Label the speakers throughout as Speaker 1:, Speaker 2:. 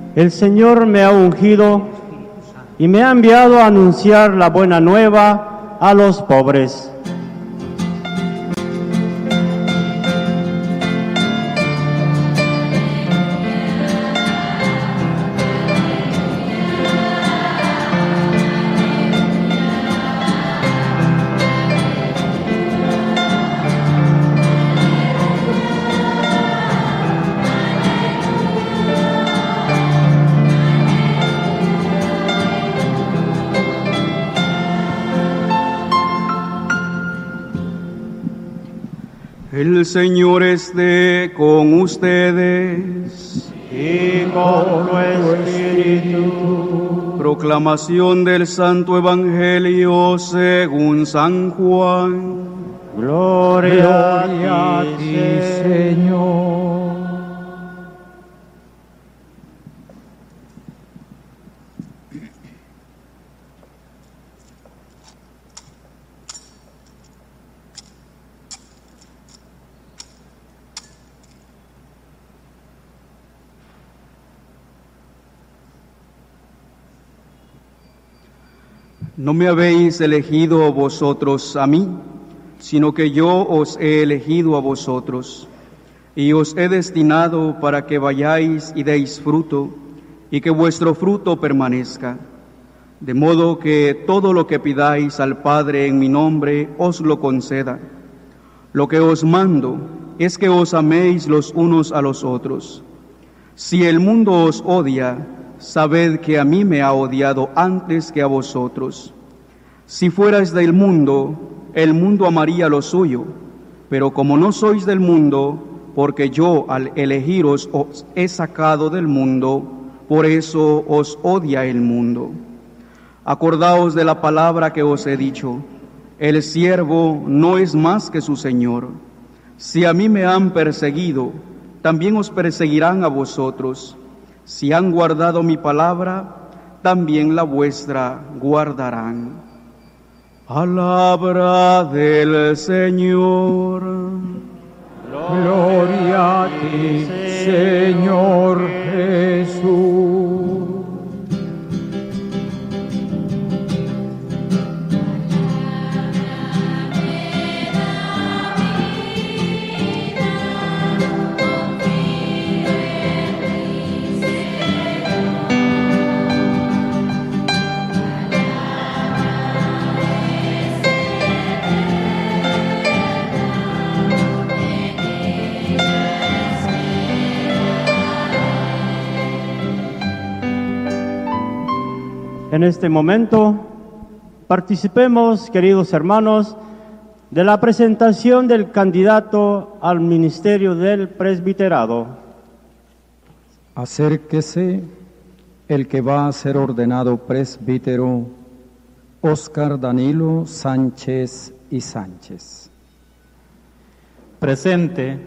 Speaker 1: El Señor me ha ungido y me ha enviado a anunciar la buena nueva a los pobres.
Speaker 2: El Señor esté con ustedes.
Speaker 1: Y con tu espíritu.
Speaker 2: Proclamación del Santo Evangelio según San Juan.
Speaker 1: Gloria a ti,
Speaker 3: Señor.
Speaker 2: No me habéis elegido vosotros a mí, sino que yo os he elegido a vosotros, y os he destinado para que vayáis y deis fruto, y que vuestro fruto permanezca, de modo que todo lo que pidáis al Padre en mi nombre os lo conceda. Lo que os mando es que os améis los unos a los otros. Si el mundo os odia, sabed que a mí me ha odiado antes que a vosotros. Si fuerais del mundo, el mundo amaría lo suyo, pero como no sois del mundo, porque yo al elegiros os he sacado del mundo, por eso os odia el mundo. Acordaos de la palabra que os he dicho: el siervo no es más que su Señor. Si a mí me han perseguido, también os perseguirán a vosotros. Si han guardado mi palabra, también la vuestra guardarán. Palabra del Señor.
Speaker 3: Gloria a ti, Señor Jesús.
Speaker 1: En este momento, participemos, queridos hermanos, de la presentación del candidato al ministerio del presbiterado.
Speaker 4: Acérquese el que va a ser ordenado presbítero, Óscar Danilo Sánchez y Sánchez.
Speaker 1: Presente.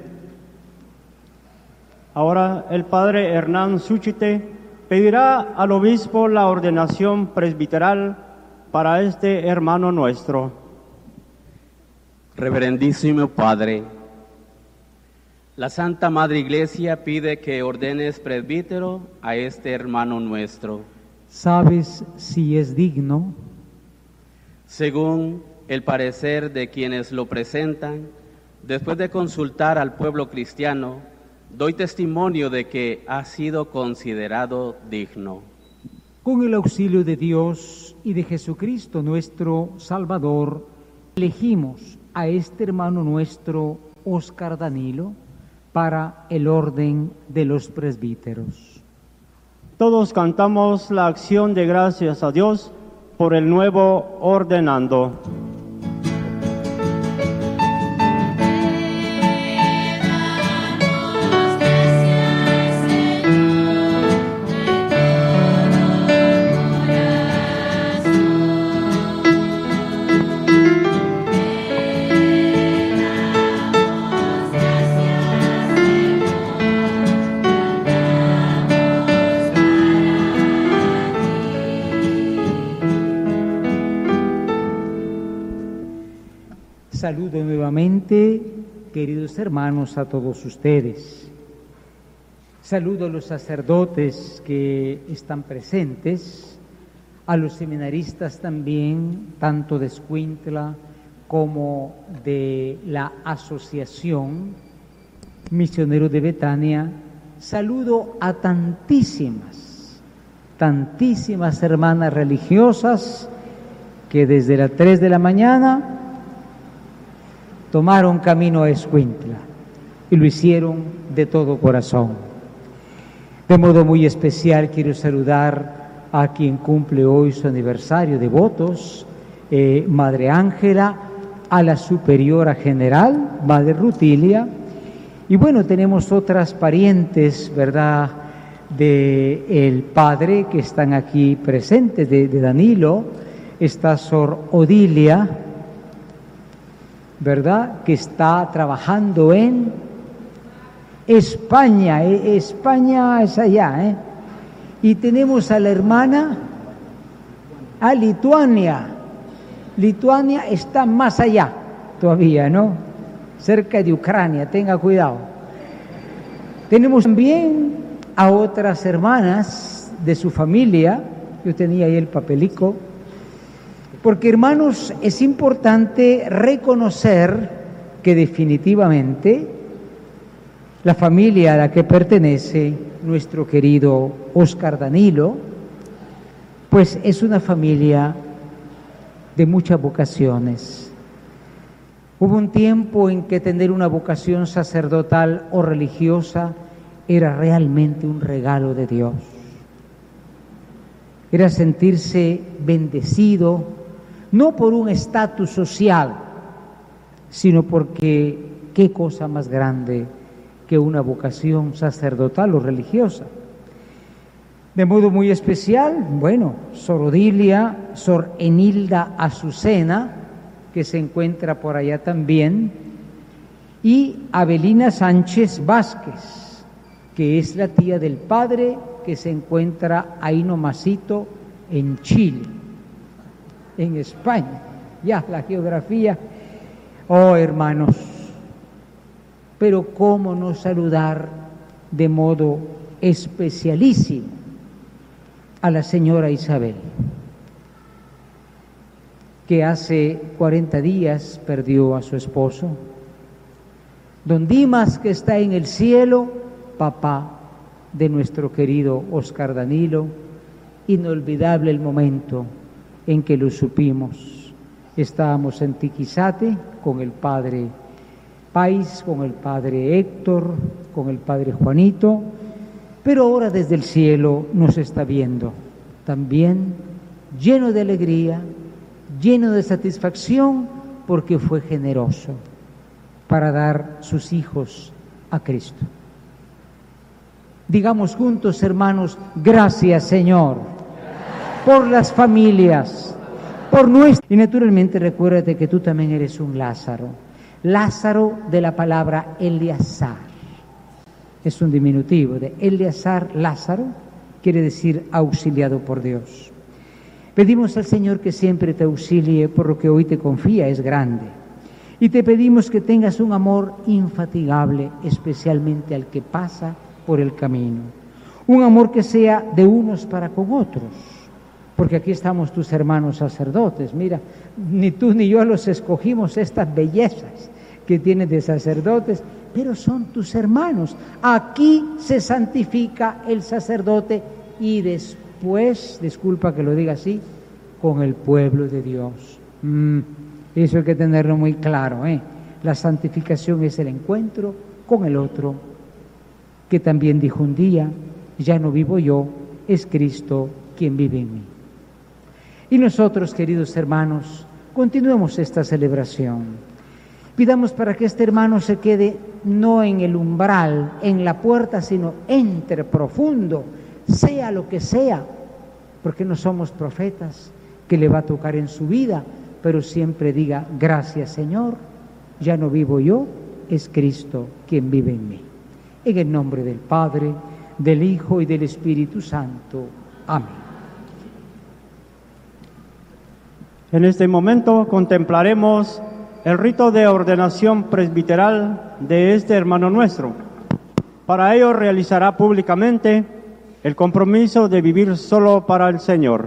Speaker 1: Ahora el padre Hernán Súchite pedirá al obispo la ordenación presbiteral para este hermano nuestro.
Speaker 5: Reverendísimo Padre, la Santa Madre Iglesia pide que ordenes presbítero a este hermano nuestro.
Speaker 3: ¿Sabes si es digno?
Speaker 5: Según el parecer de quienes lo presentan, después de consultar al pueblo cristiano, doy testimonio de que ha sido considerado digno.
Speaker 3: Con el auxilio de Dios y de Jesucristo nuestro Salvador, elegimos a este hermano nuestro, Óscar Danilo, para el orden de los presbíteros.
Speaker 1: Todos cantamos la acción de gracias a Dios por el nuevo ordenando.
Speaker 3: Saludo nuevamente, queridos hermanos, a todos ustedes. Saludo a los sacerdotes que están presentes, a los seminaristas también, tanto de Escuintla como de la Asociación Misioneros de Betania. Saludo a tantísimas hermanas religiosas que desde las 3 de la mañana tomaron camino a Escuintla y lo hicieron de todo corazón. De modo muy especial quiero saludar a quien cumple hoy su aniversario de votos, Madre Ángela, a la Superiora General, Madre Rutilia, y bueno, tenemos otras parientes, ¿verdad?, del padre que están aquí presentes, de Danilo. Está Sor Odilia, ¿verdad?, que está trabajando en España. España es allá, Y tenemos a la hermana, a Lituania. Lituania está más allá todavía, ¿no? Cerca de Ucrania, tenga cuidado. Tenemos también a otras hermanas de su familia. Yo tenía ahí el papelico. Porque, hermanos, es importante reconocer que definitivamente la familia a la que pertenece nuestro querido Óscar Danilo, pues es una familia de muchas vocaciones. Hubo un tiempo en que tener una vocación sacerdotal o religiosa era realmente un regalo de Dios. Era sentirse bendecido, no por un estatus social, sino porque qué cosa más grande que una vocación sacerdotal o religiosa. De modo muy especial, bueno, Sor Odilia, Sor Enilda Azucena, que se encuentra por allá también, y Abelina Sánchez Vázquez, que es la tía del padre, que se encuentra ahí nomasito en Chile, en España. Ya, la geografía. Oh, hermanos, pero cómo no saludar de modo especialísimo a la señora Isabel, que hace 40 días perdió a su esposo. Don Dimas, que está en el cielo, papá de nuestro querido Óscar Danilo. Inolvidable el momento en que lo supimos. Estábamos en Tiquizate con el padre Pais, con el padre Héctor, con el padre Juanito, pero ahora desde el cielo nos está viendo también lleno de alegría, lleno de satisfacción, porque fue generoso para dar sus hijos a Cristo. Digamos juntos, hermanos, gracias, Señor, por las familias, por nuestra... Y naturalmente recuérdate que tú también eres un Lázaro. Lázaro de la palabra Eleazar. Es un diminutivo de Eleazar, Lázaro, quiere decir auxiliado por Dios. Pedimos al Señor que siempre te auxilie, por lo que hoy te confía, es grande. Y te pedimos que tengas un amor infatigable, especialmente al que pasa por el camino. Un amor que sea de unos para con otros, porque aquí estamos tus hermanos sacerdotes. Mira, ni tú ni yo los escogimos, estas bellezas que tienes de sacerdotes, pero son tus hermanos. Aquí se santifica el sacerdote y después, disculpa que lo diga así, con el pueblo de Dios. Eso hay que tenerlo muy claro, La santificación es el encuentro con el otro, que también dijo un día, ya no vivo yo, es Cristo quien vive en mí. Y nosotros, queridos hermanos, continuemos esta celebración. Pidamos para que este hermano se quede no en el umbral, en la puerta, sino entre profundo, sea lo que sea, porque no somos profetas que le va a tocar en su vida, pero siempre diga, gracias Señor, ya no vivo yo, es Cristo quien vive en mí. En el nombre del Padre, del Hijo y del Espíritu Santo. Amén.
Speaker 1: En este momento contemplaremos el rito de ordenación presbiteral de este hermano nuestro. Para ello realizará públicamente el compromiso de vivir solo para el Señor.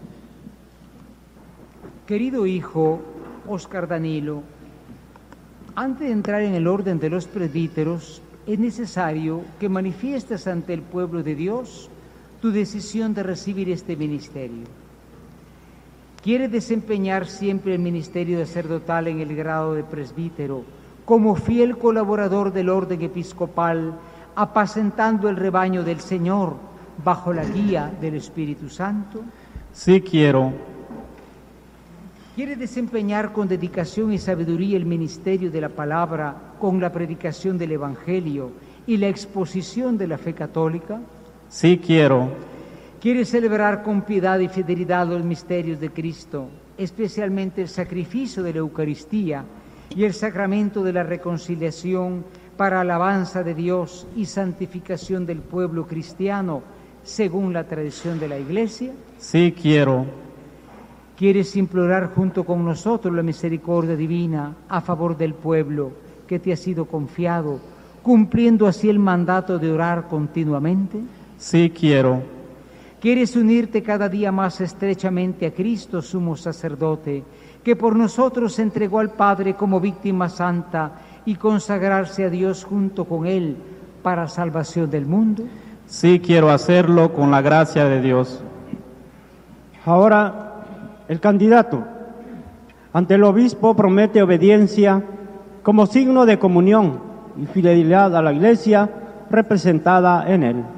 Speaker 3: Querido hijo Óscar Danilo, antes de entrar en el orden de los presbíteros, es necesario que manifiestes ante el pueblo de Dios tu decisión de recibir este ministerio. ¿Quieres desempeñar siempre el ministerio sacerdotal en el grado de presbítero, como fiel colaborador del orden episcopal, apacentando el rebaño del Señor bajo la guía del Espíritu Santo?
Speaker 4: Sí quiero.
Speaker 3: ¿Quieres desempeñar con dedicación y sabiduría el ministerio de la palabra con la predicación del Evangelio y la exposición de la fe católica?
Speaker 4: Sí quiero.
Speaker 3: ¿Quieres celebrar con piedad y fidelidad los misterios de Cristo, especialmente el sacrificio de la Eucaristía y el sacramento de la reconciliación para alabanza de Dios y santificación del pueblo cristiano, según la tradición de la Iglesia?
Speaker 4: Sí quiero.
Speaker 3: ¿Quieres implorar junto con nosotros la misericordia divina a favor del pueblo que te ha sido confiado, cumpliendo así el mandato de orar continuamente?
Speaker 4: Sí quiero.
Speaker 3: ¿Quieres unirte cada día más estrechamente a Cristo, sumo sacerdote, que por nosotros se entregó al Padre como víctima santa y consagrarse a Dios junto con Él para salvación del mundo?
Speaker 4: Sí quiero hacerlo con la gracia de Dios.
Speaker 1: Ahora, el candidato ante el obispo promete obediencia como signo de comunión y fidelidad a la Iglesia representada en él.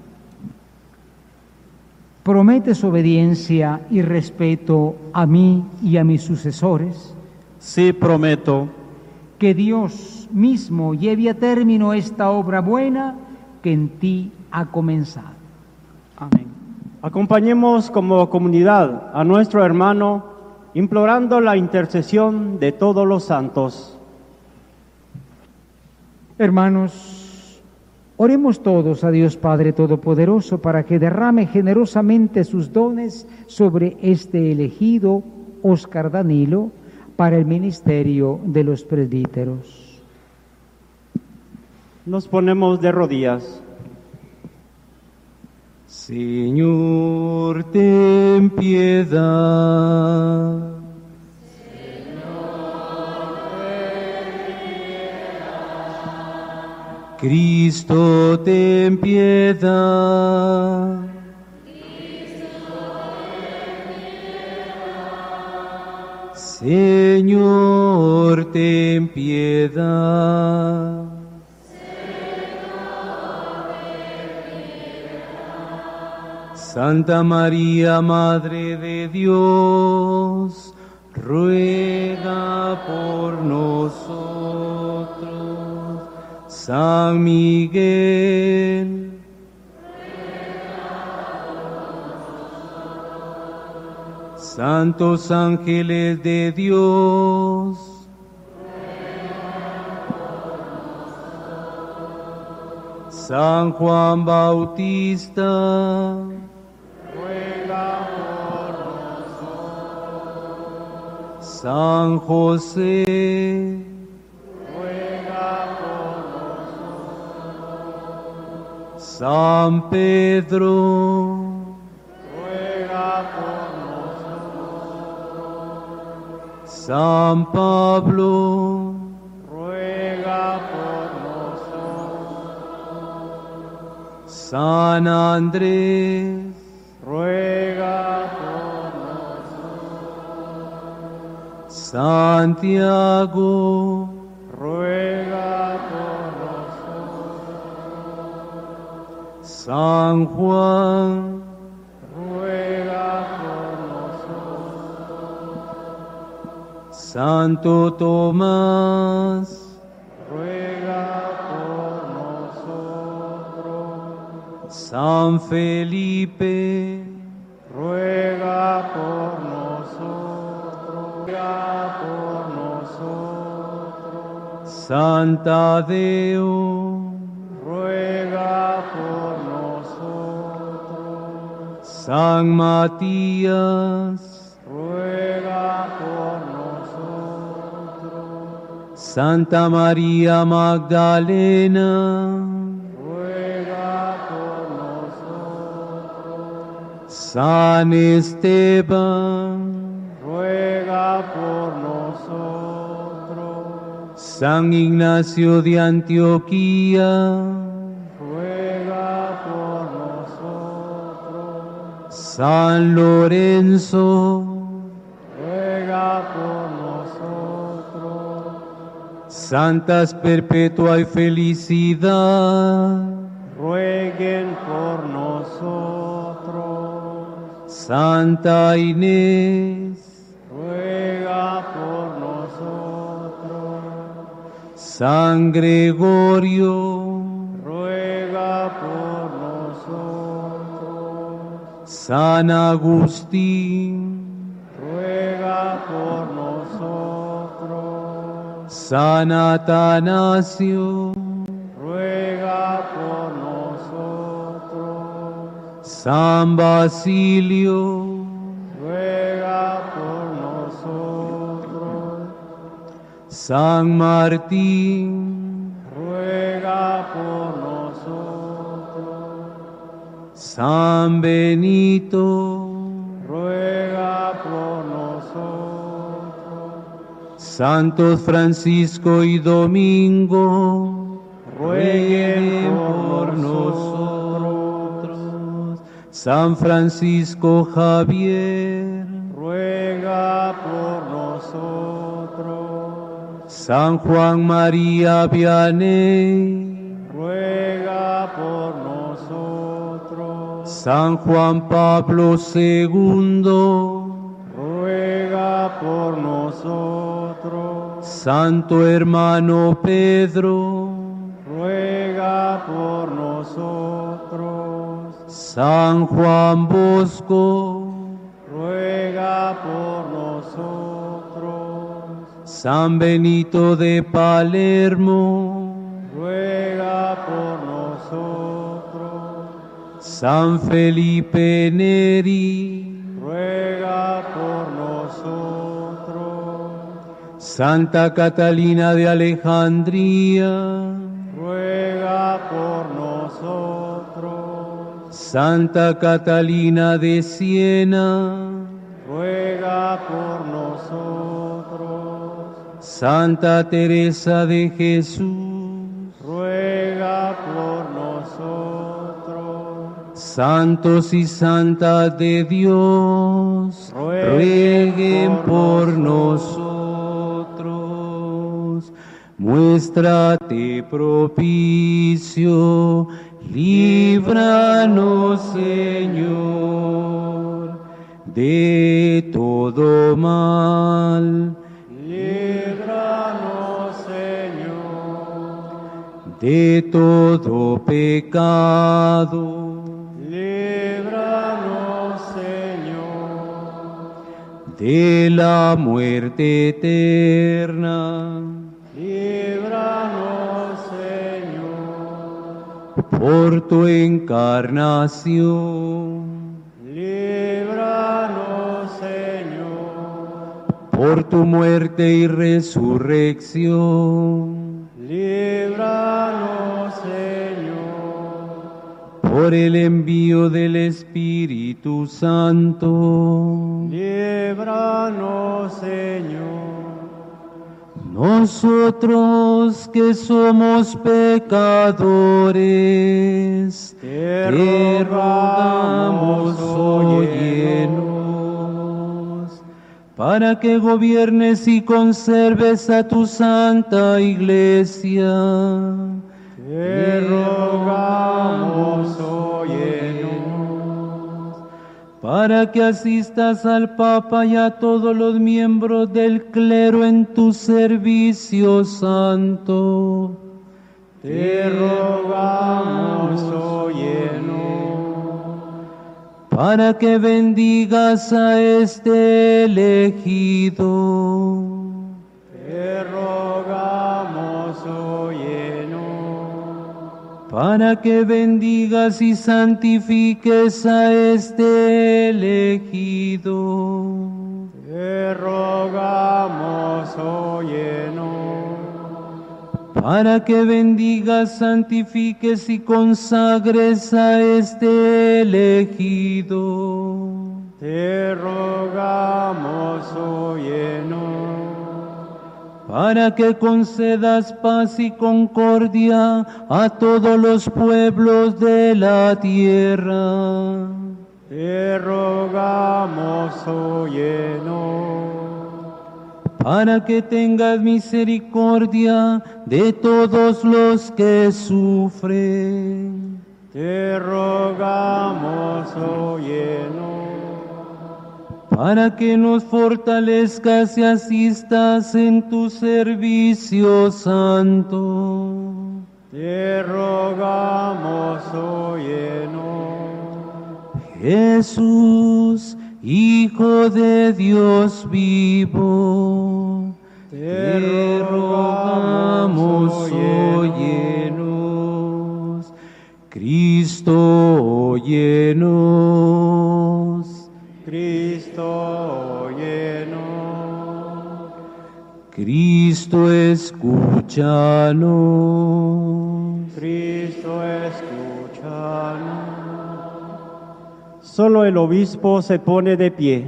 Speaker 3: ¿Prometes obediencia y respeto a mí y a mis sucesores?
Speaker 4: Sí prometo.
Speaker 3: Que Dios mismo lleve a término esta obra buena que en ti ha comenzado.
Speaker 1: Amén. Acompañemos como comunidad a nuestro hermano implorando la intercesión de todos los santos.
Speaker 3: Hermanos, oremos todos a Dios Padre Todopoderoso para que derrame generosamente sus dones sobre este elegido Óscar Danilo para el ministerio de los presbíteros.
Speaker 1: Nos ponemos de rodillas.
Speaker 2: Señor, ten piedad. Cristo, ten piedad. Señor, ten piedad. Santa María, Madre de Dios, ruega por nosotros. San Miguel, santos ángeles de Dios, San Juan Bautista, San José, San Pedro, San Pablo, San Andrés, Santiago, San Juan, Santo Tomás, San Felipe,
Speaker 1: Ruega por nosotros.
Speaker 2: Santa Deo,
Speaker 1: Ruega por nosotros.
Speaker 2: San Matías,
Speaker 1: Ruega por nosotros.
Speaker 2: Santa María Magdalena,
Speaker 6: San Esteban,
Speaker 1: ruega por nosotros.
Speaker 6: San Ignacio de Antioquía,
Speaker 1: Ruega por nosotros.
Speaker 6: San Lorenzo,
Speaker 1: Ruega por nosotros.
Speaker 6: Santas Perpetua y Felicidad,
Speaker 1: Rueguen por nosotros.
Speaker 6: Santa Inés,
Speaker 1: Ruega por nosotros.
Speaker 6: San Gregorio,
Speaker 1: Ruega por nosotros.
Speaker 6: San Agustín,
Speaker 1: Ruega por nosotros.
Speaker 6: San Atanasio,
Speaker 1: Ruega por nosotros.
Speaker 6: San Basilio,
Speaker 1: Ruega por nosotros.
Speaker 6: San Martín,
Speaker 1: Ruega por nosotros.
Speaker 6: San Benito,
Speaker 1: Ruega por nosotros.
Speaker 6: Santos Francisco y Domingo,
Speaker 1: Rueguen por
Speaker 6: nosotros. San Francisco Javier,
Speaker 1: Ruega por nosotros.
Speaker 6: San Juan María Vianney,
Speaker 1: Ruega por nosotros.
Speaker 6: San Juan Pablo II,
Speaker 1: Ruega por nosotros.
Speaker 6: Santo Hermano Pedro,
Speaker 1: Ruega por nosotros.
Speaker 6: San Juan Bosco,
Speaker 1: Ruega por nosotros.
Speaker 6: San Benito de Palermo,
Speaker 1: Ruega por nosotros.
Speaker 6: San Felipe Neri,
Speaker 1: Ruega por nosotros.
Speaker 6: Santa Catalina de Alejandría,
Speaker 1: Ruega por nosotros.
Speaker 6: Santa Catalina de Siena,
Speaker 1: Ruega por nosotros.
Speaker 6: Santa Teresa de Jesús,
Speaker 1: Ruega por nosotros.
Speaker 6: santos y santas de Dios, rueguen por nosotros. Muéstrate propicio, líbranos, Señor, de todo mal.
Speaker 1: Líbranos, Señor,
Speaker 6: De todo pecado,
Speaker 1: líbranos, Señor,
Speaker 6: de la muerte eterna,
Speaker 1: líbranos, Señor,
Speaker 6: por tu encarnación,
Speaker 1: líbranos, Señor,
Speaker 6: por tu muerte y resurrección,
Speaker 1: líbranos, Señor,
Speaker 6: por el envío del Espíritu Santo.
Speaker 1: líbranos, Señor.
Speaker 6: Nosotros que somos pecadores, te rogamos, óyenos, para que gobiernes y conserves a tu santa Iglesia.
Speaker 1: Te rogamos, óyenos.
Speaker 6: Para que asistas al Papa y a todos los miembros del clero en tu servicio santo.
Speaker 1: Te rogamos, óyenos.
Speaker 6: Para que bendigas a este elegido.
Speaker 1: Te rogamos, óyenos.
Speaker 6: Para que bendigas y santifiques a este elegido.
Speaker 1: Te rogamos, óyenos.
Speaker 6: Para que bendigas, santifiques y consagres a este elegido.
Speaker 1: Te rogamos, óyenos.
Speaker 6: Para que concedas paz y concordia a todos los pueblos de la tierra.
Speaker 1: Te rogamos, óyenos.
Speaker 6: Para que tengas misericordia de todos los que sufren.
Speaker 1: Te rogamos, óyenos.
Speaker 6: Para que nos fortalezcas y asistas en tu servicio santo.
Speaker 1: Te rogamos, óyenos.
Speaker 6: Jesús, Hijo de Dios vivo, te rogamos, óyenos. Cristo, óyenos.
Speaker 1: Cristo, óyenos.
Speaker 6: Cristo, escúchanos.
Speaker 1: Cristo, escúchanos. Solo el obispo se pone de pie.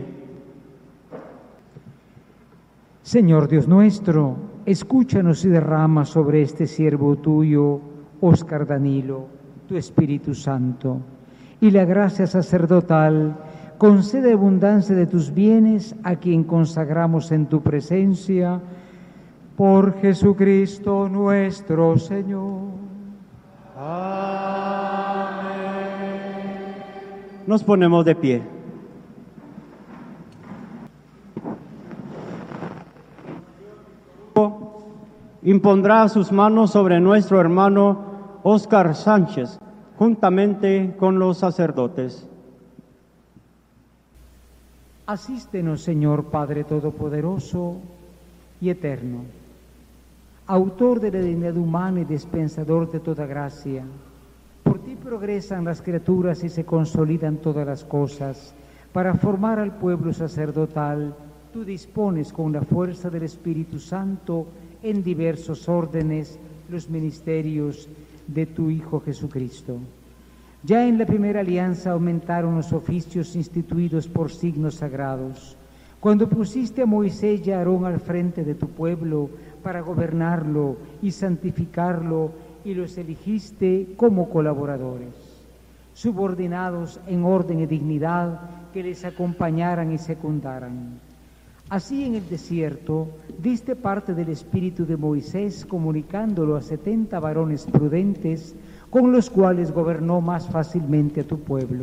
Speaker 3: Señor Dios nuestro, escúchanos y derrama sobre este siervo tuyo, Óscar Danilo, tu Espíritu Santo, y la gracia sacerdotal. Concede abundancia de tus bienes a quien consagramos en tu presencia, por Jesucristo nuestro Señor.
Speaker 1: Amén. Nos ponemos de pie. Impondrá sus manos sobre nuestro hermano Óscar Sánchez, juntamente con los sacerdotes.
Speaker 3: Asístenos, Señor Padre Todopoderoso y Eterno, autor de la dignidad humana y dispensador de toda gracia. Por ti progresan las criaturas y se consolidan todas las cosas. Para formar al pueblo sacerdotal, tú dispones con la fuerza del Espíritu Santo en diversos órdenes los ministerios de tu Hijo Jesucristo. Ya en la primera alianza aumentaron los oficios instituidos por signos sagrados. Cuando pusiste a Moisés y a Aarón al frente de tu pueblo para gobernarlo y santificarlo, y los elegiste como colaboradores, subordinados en orden y dignidad, que les acompañaran y secundaran. Así en el desierto diste parte del espíritu de Moisés, comunicándolo a 70 varones prudentes, con los cuales gobernó más fácilmente a tu pueblo.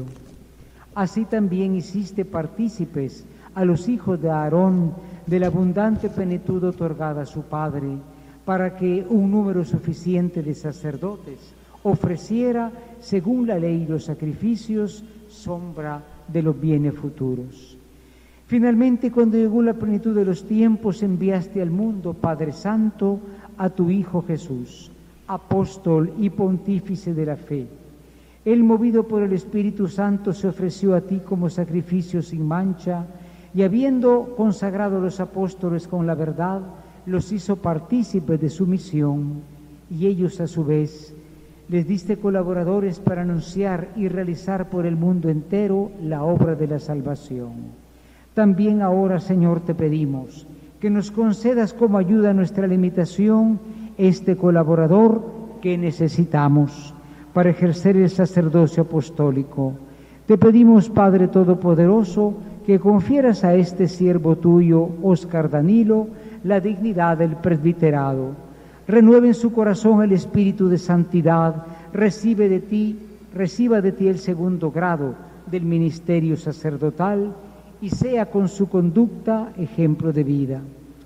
Speaker 3: Así también hiciste partícipes a los hijos de Aarón de la abundante plenitud otorgada a su padre, para que un número suficiente de sacerdotes ofreciera, según la ley, los sacrificios, sombra de los bienes futuros. Finalmente, cuando llegó la plenitud de los tiempos, enviaste al mundo, Padre Santo, a tu Hijo Jesús, apóstol y pontífice de la fe. Él, movido por el Espíritu Santo, se ofreció a ti como sacrificio sin mancha, y habiendo consagrado a los apóstoles con la verdad, los hizo partícipes de su misión, y ellos a su vez les diste colaboradores para anunciar y realizar por el mundo entero la obra de la salvación. También ahora, Señor, te pedimos que nos concedas como ayuda a nuestra limitación este colaborador que necesitamos para ejercer el sacerdocio apostólico. Te pedimos, Padre Todopoderoso, que confieras a este siervo tuyo, Óscar Danilo, la dignidad del presbiterado. Renueve en su corazón el espíritu de santidad, reciba de ti el segundo grado del ministerio sacerdotal y sea con su conducta ejemplo de vida.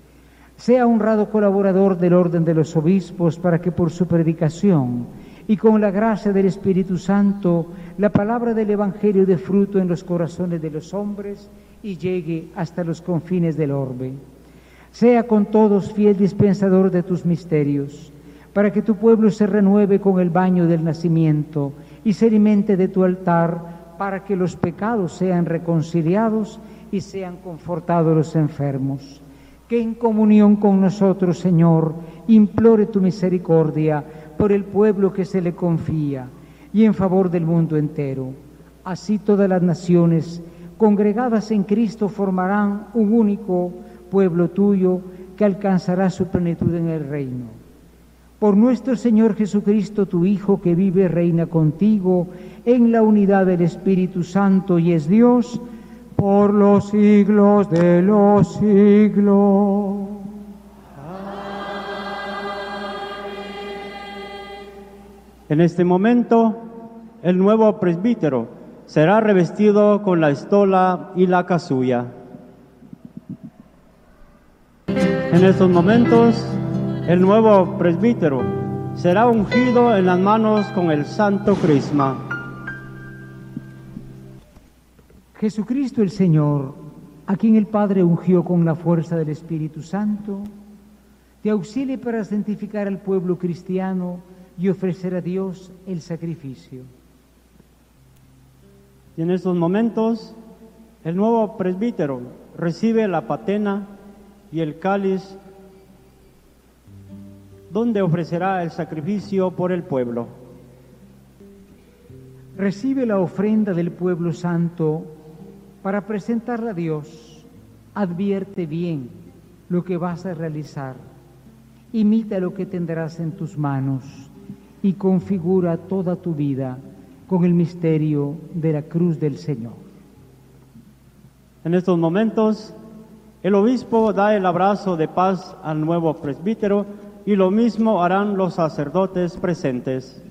Speaker 3: Sea honrado colaborador del orden de los obispos, para que por su predicación y con la gracia del Espíritu Santo la palabra del Evangelio dé fruto en los corazones de los hombres y llegue hasta los confines del orbe. Sea con todos fiel dispensador de tus misterios, para que tu pueblo se renueve con el baño del nacimiento y se alimente de tu altar, para que los pecados sean reconciliados y sean confortados los enfermos. Que en comunión con nosotros, Señor, implore tu misericordia por el pueblo que se le confía y en favor del mundo entero. Así todas las naciones, congregadas en Cristo, formarán un único pueblo tuyo que alcanzará su plenitud en el reino. Por nuestro Señor Jesucristo, tu Hijo, que vive y reina contigo en la unidad del Espíritu Santo y es Dios por los siglos de los siglos.
Speaker 1: En este momento, el nuevo presbítero será revestido con la estola y la casulla. En estos momentos, el nuevo presbítero será ungido en las manos con el santo crisma.
Speaker 3: Jesucristo el Señor, a quien el Padre ungió con la fuerza del Espíritu Santo, te auxilie para santificar al pueblo cristiano y ofrecer a Dios el sacrificio.
Speaker 1: Y en estos momentos, el nuevo presbítero recibe la patena y el cáliz, donde ofrecerá el sacrificio por el pueblo.
Speaker 3: Recibe la ofrenda del pueblo santo para presentarla a Dios. Advierte bien lo que vas a realizar. Imita lo que tendrás en tus manos y configura toda tu vida con el misterio de la cruz del Señor.
Speaker 1: En estos momentos, el obispo da el abrazo de paz al nuevo presbítero y lo mismo harán los sacerdotes presentes.